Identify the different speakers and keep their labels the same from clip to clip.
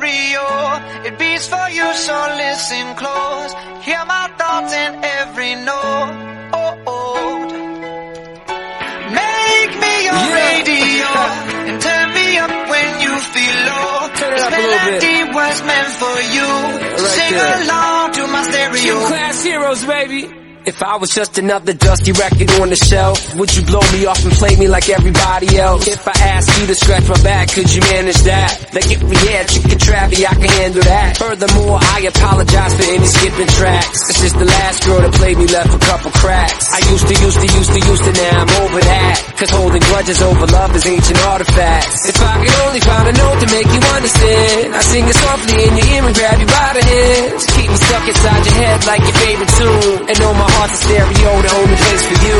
Speaker 1: stereo. It beats for you, so listen close. Hear my thoughts in every note. Make me your radio and turn me up when you feel low. This melody was meant for you. Sing along to my stereo.
Speaker 2: Class heroes, baby. If I was just another dusty record on the shelf, would you blow me off and play me like everybody else? If I asked you to scratch my back, could you manage that? Like if we had Chicken Travie, I can handle that. Furthermore, I apologize for any skipping tracks. It's just the last girl that played me left a couple cracks. I used to, now I'm over that. Cause holding grudges over love is ancient artifacts. If I could only find a note to make you understand, I sing it softly in your ear and grab you by the hands. Keep me stuck inside your head like your favorite tune. And know my heart's a stereo, the only place for you.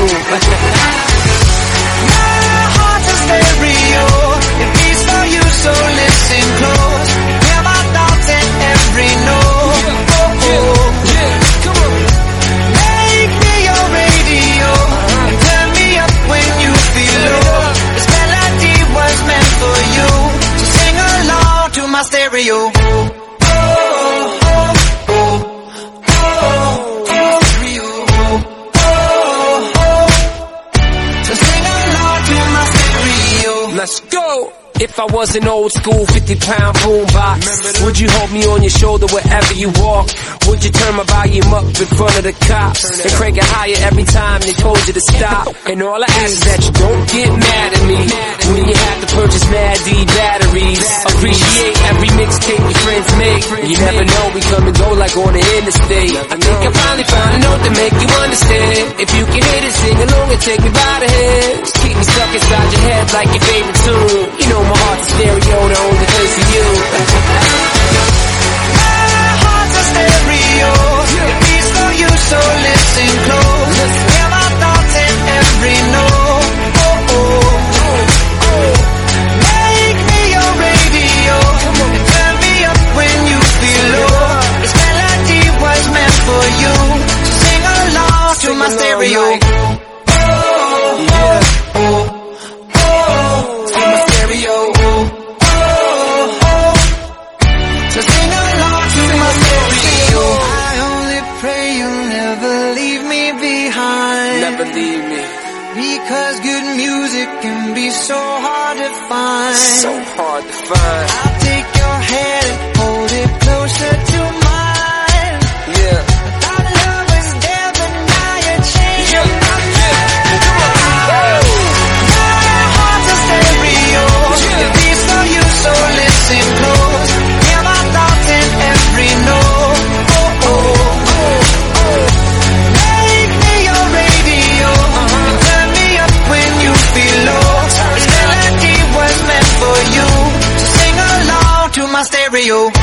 Speaker 1: My heart's a stereo. It beats for you, so listen close. Hear my thoughts in every note.
Speaker 2: Come on.
Speaker 1: Make me your radio and turn me up when you feel low. This melody was meant for you, so sing along to my stereo.
Speaker 2: Let's go! If I was an old school 50-pound boombox, would you hold me on your shoulder wherever you walk? Would you turn my volume up in front of the cops and crank it higher every time they told you to stop? And all I ask is that you don't get mad at me when you have to purchase Mad D batteries. Appreciate every mixtape your friends make. You never know, we come and go like on the interstate. I think I finally found a note to make you understand. If you can hit it, sing along and take me by the hands. Keep me stuck inside your head like your favorite tune. You know my heart's a stereo, the only place for you.
Speaker 1: My heart's a stereo. It beats for you, so listen close. Hear my thoughts in every note. Make me your radio and turn me up when you feel low. This melody was meant for you, so sing along to my stereo.
Speaker 2: Believe me,
Speaker 1: because good music can be so hard to find.
Speaker 2: So hard to find.
Speaker 1: I'll take your hand and hold it closer to mine.
Speaker 2: Yeah.
Speaker 1: Our love was there, but now you're changing my mind. My heart's a stereo. It beats for you, so listen close. Hear my thoughts in every note. My stereo.